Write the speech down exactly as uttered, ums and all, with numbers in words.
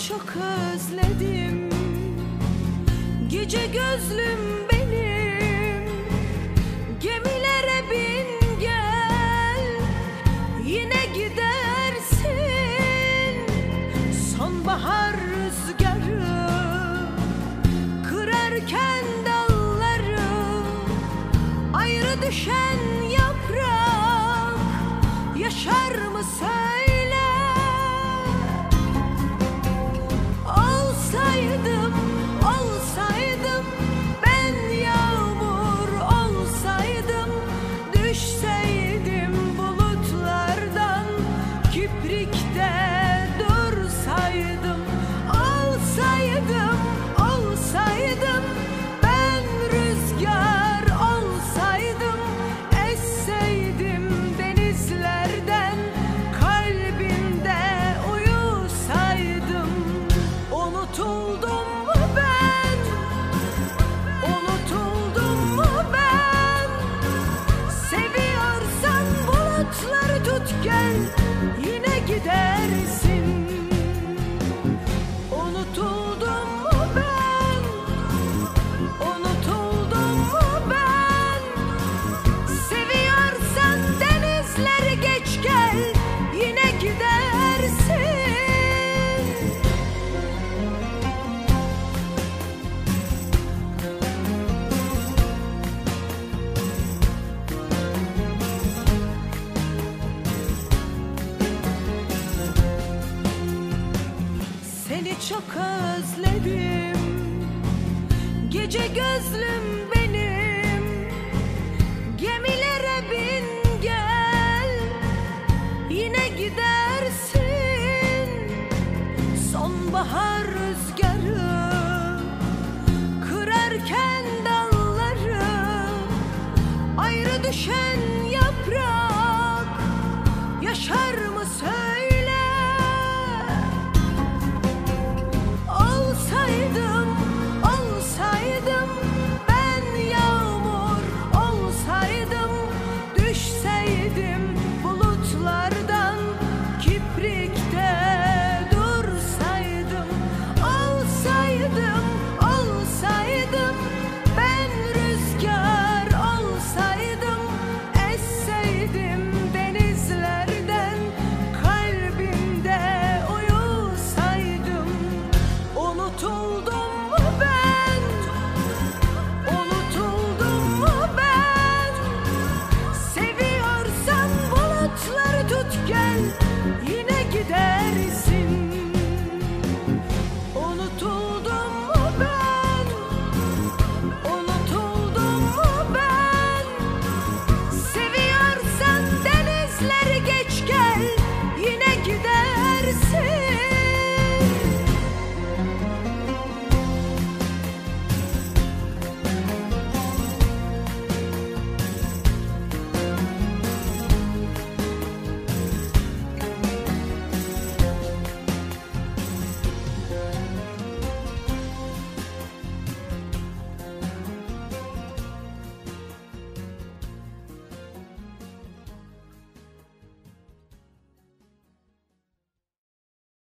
çok özledim. Gece gözlüm benim, gemilere bin gel, yine gidersin. Sonbahar rüzgarı kırarken dalları, ayrı düşen yaprak yaşar mı söyle? Olsaydım, olsaydım, ben yağmur olsaydım, düşseydim bulutlardan, kiprikte dursaydım. Olsaydım, olsaydım, ben rüzgar olsaydım, esseydim denizlerden, kalbimde uyusaydım. Unutuldum mu ben? Unutuldum mu ben? Seviyorsan bulutları tut gel, yine gidersin. Unutuldum mu ben? Unutuldum mu ben? Seviyorsan denizleri geç gel, yine gidersin. Seni çok özledim. Gece gözlüm benim, gemilere bin gel, yine gidersin. Sonbahar rüzgarı kırarken dalları, ayrı düşen yaprak yaşar mı söyle? Olsaydım, olsaydım, ben yağmur olsaydım, düşseydim